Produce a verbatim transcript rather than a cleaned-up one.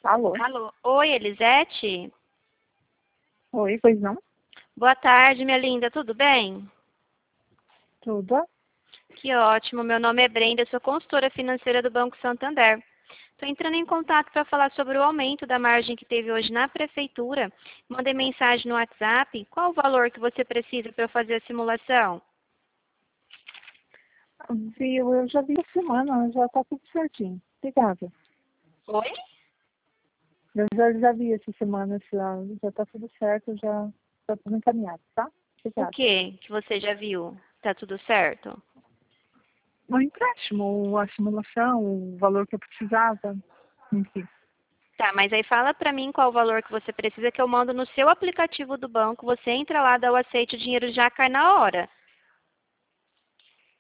Alô? Alô. Oi, Elisete? Oi, pois não? Boa tarde, minha linda. Tudo bem? Tudo? Que ótimo. Meu nome é Brenda, sou consultora financeira do Banco Santander. Estou entrando em contato para falar sobre o aumento da margem que teve hoje na prefeitura. Mandei mensagem no WhatsApp. Qual o valor que você precisa para eu fazer a simulação? Viu, eu já vi a semana, já tá tudo certinho. Obrigada. Oi? Eu já, já vi essa semana, já, já tá tudo certo, já tá tudo encaminhado, tá? O Obrigada. que que você já viu? Tá tudo certo? O empréstimo, a simulação, o valor que eu precisava, enfim. Tá, mas aí fala para mim qual o valor que você precisa que eu mando no seu aplicativo do banco. Você entra lá, dá o aceite, o dinheiro já cai na hora.